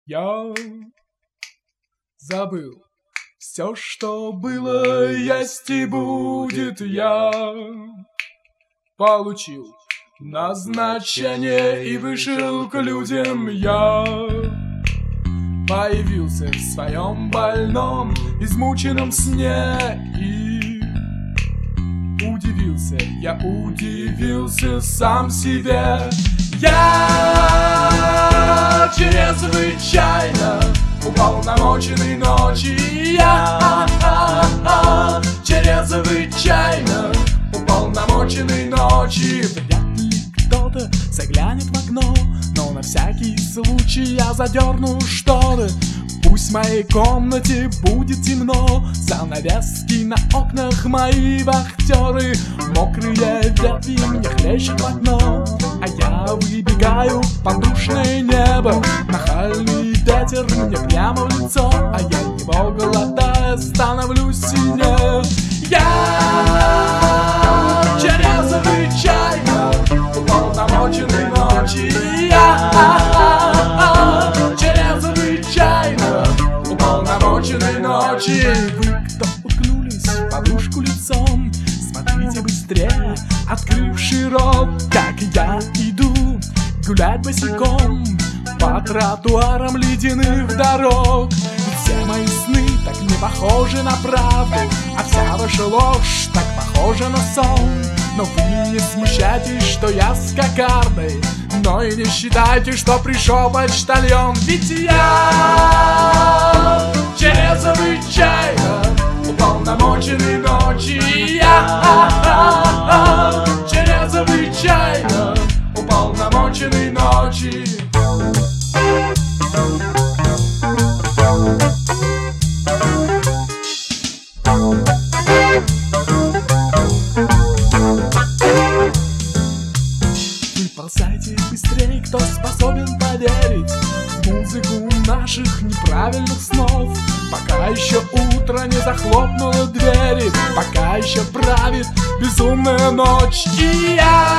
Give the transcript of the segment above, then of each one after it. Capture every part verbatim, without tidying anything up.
Я забыл все, что было, есть и будет. Я получил назначение и вышел к людям. Я появился в своем больном, измученном сне и удивился, я удивился сам себе. Я чрезвычайно уполномоченный ночи. Я чрезвычайно уполномоченный ночи. Вряд ли кто-то заглянет в окно, но на всякий случай я задерну шторы. Пусть в моей комнате будет темно, занавески на окнах мои вахтеры. Мокрые ветви мне хлещут в окно, а я выбегаю в подушное небо. Нахальный ветер мне прямо в лицо, а я его голодая становлюсь сильнее. Я чрезвычайно уполномоченный ночи. Я чрезвычайно уполномоченной ночи. Вы, кто уткнулись в подушку лицом, смотрите быстрее, открывший рот, как я иду гулять босиком по тротуарам ледяных дорог. Ведь все мои сны так не похожи на правду, а вся ваша ложь так похожа на сон. Но вы не смущайтесь, что я с кокардой, но и не считайте, что пришел почтальон. Ведь я чрезвычайно уполномоченный ночи. Я чрезвычайно уполномоченный ночи. Выползайте быстрее, кто способен поверить в музыку наших неправильных снов. Пока еще утро не захлопнуло двери, пока еще правит безумная ночь. И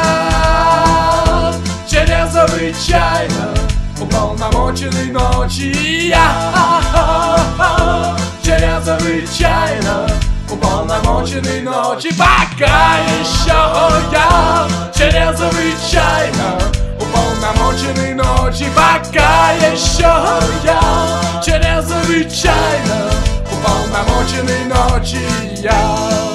я чрезвычайно уполномоченный ночи. Я чрезвычайно уполномоченный ночи. Пока еще я чрезвычайно уполномоченный ночи. Пока еще я чрезвычайно уполномоченный ночи. Я